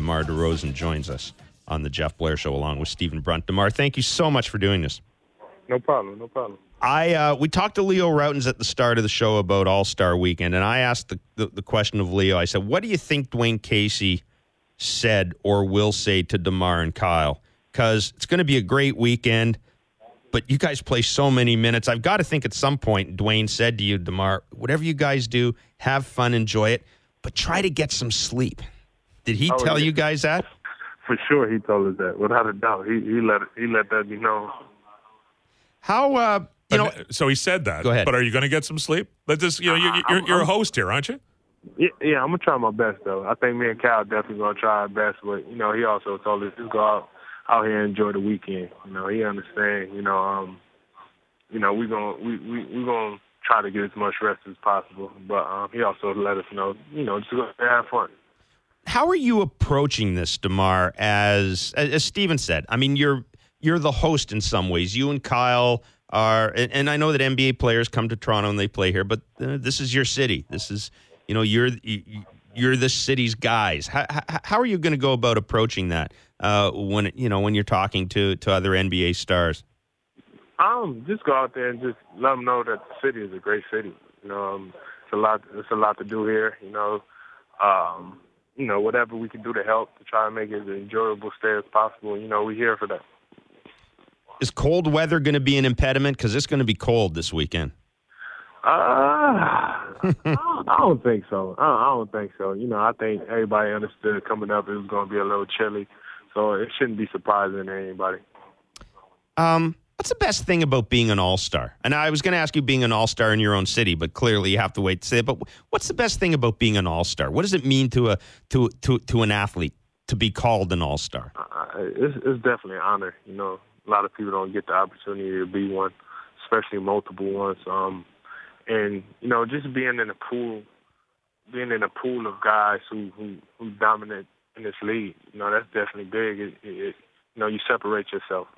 DeMar DeRozan joins us on the Jeff Blair Show along with Stephen Brunt. DeMar, thank you so much for doing this. No problem, no problem. We talked to Leo Routens at the start of the show about All-Star Weekend, and I asked the question of Leo. I said, what do you think Dwayne Casey said or will say to DeMar and Kyle? Because it's going to be a great weekend, but you guys play so many minutes. I've got to think at some point Dwayne said to you, DeMar, whatever you guys do, have fun, enjoy it, but try to get some sleep. Did he tell you guys that? For sure, he told us that. Without a doubt, he let that be known. How so he said that. Go ahead. But are you going to get some sleep? Let this. You're a host here, aren't you? Yeah, I'm gonna try my best though. I think me and Cal definitely gonna try our best, but he also told us just go out here and enjoy the weekend. He understands. We gonna try to get as much rest as possible, but he also let us know, just go have fun. How are you approaching this, DeMar? As Steven said, I mean, you're the host in some ways. You and Kyle are, and I know that NBA players come to Toronto and they play here, but this is your city. This is, you're the city's guys. How are you going to go about approaching that when you're talking to other NBA stars? Just go out there and just let them know that the city is a great city. It's a lot to do here. Whatever we can do to help to try to make it as enjoyable stay as possible. We're here for that. Is cold weather going to be an impediment? Because it's going to be cold this weekend. I don't think so. I don't think so. I think everybody understood coming up it was going to be a little chilly, so it shouldn't be surprising to anybody. What's the best thing about being an all-star? And I was going to ask you being an all-star in your own city, but clearly you have to wait to say it. But what's the best thing about being an all-star? What does it mean to an athlete to be called an all-star? It's definitely an honor. A lot of people don't get the opportunity to be one, especially multiple ones. And just being in a pool of guys who dominate in this league, that's definitely big. You separate yourself.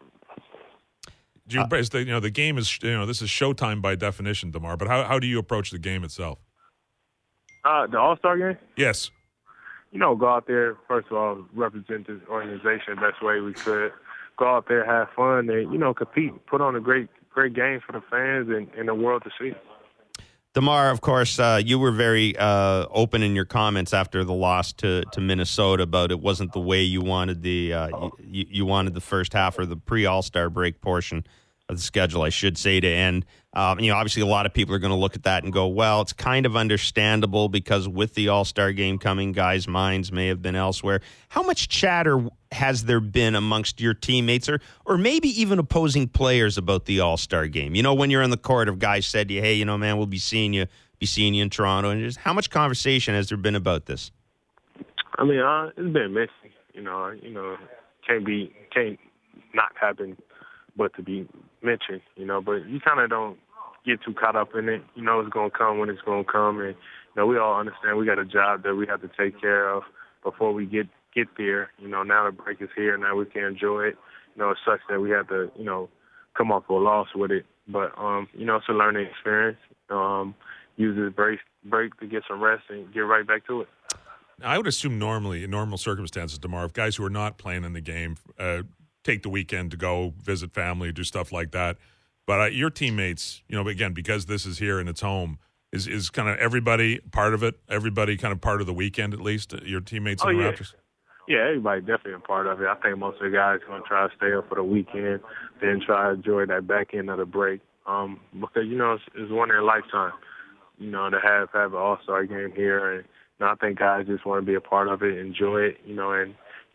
Do you embrace the game is this is showtime by definition, DeMar. But how do you approach the game itself? The All-Star game? Yes. Go out there, first of all, represent this organization the best way we could. Go out there, have fun, and, compete. Put on a great game for the fans and the world to see. DeMar, of course, you were very open in your comments after the loss to Minnesota about it wasn't the way you wanted you wanted the first half or the pre-All-Star break portion of the schedule, I should say, to end. Obviously, a lot of people are going to look at that and go, well, it's kind of understandable because with the All-Star game coming, guys' minds may have been elsewhere. How much chatter has there been amongst your teammates or maybe even opposing players about the All-Star game? When you're on the court, if guys said to you, hey, man, we'll be seeing you in Toronto. And just how much conversation has there been about this? I mean, it's been messy. Can't not happen but to be mentioned, but you kind of don't get too caught up in it. It's going to come when it's going to come. And, we all understand we got a job that we have to take care of before we get there. Now the break is here. Now we can enjoy it. It sucks that we have to, come off a loss with it. But, it's a learning experience. Use this break to get some rest and get right back to it. I would assume normally, in normal circumstances, DeMar, if guys who are not playing in the game take the weekend to go visit family, do stuff like that. But your teammates, again, because this is here and it's home, is kind of everybody part of it? Everybody kind of part of the weekend at least? Your teammates in the Raptors? Yeah, everybody definitely a part of it. I think most of the guys are going to try to stay up for the weekend, then try to enjoy that back end of the break. Because, it's one in a lifetime, to have an All-Star game here. And I think guys just want to be a part of it, enjoy it, and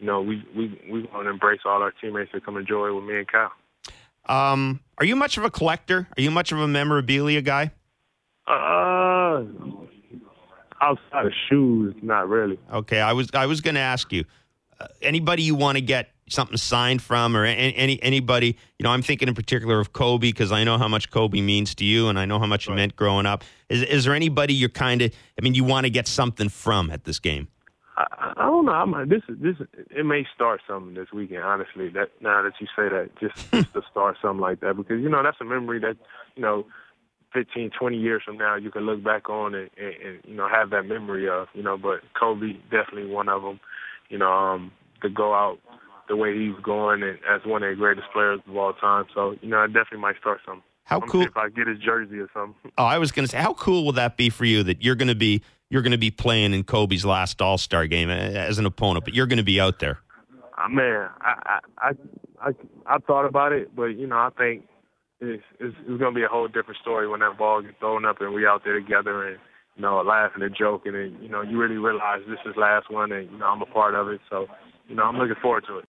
we want to embrace all our teammates to come enjoy it with me and Cal. Are you much of a collector? Are you much of a memorabilia guy? Outside of shoes, not really. Okay, I was going to ask you, anybody you want to get something signed from, or anybody? I'm thinking in particular of Kobe because I know how much Kobe means to you, and I know how much it meant growing up. Is there anybody you're you want to get something from at this game? I don't know. It may start something this weekend. Honestly, that now that you say that, just to start something like that, because that's a memory that 15, 20 years from now you can look back on and have that memory of. But Kobe definitely one of them. to go out the way he's going and as one of the greatest players of all time. So, I definitely might start something. How I'm cool? see if I get his jersey or something. Oh, I was going to say, how cool will that be for you that you're going to be playing in Kobe's last All-Star game as an opponent, but you're going to be out there? Man, I thought about it, but I think it's going to be a whole different story when that ball gets thrown up and we out there together and laughing and joking and you really realize this is the last one and I'm a part of it. So I'm looking forward to it.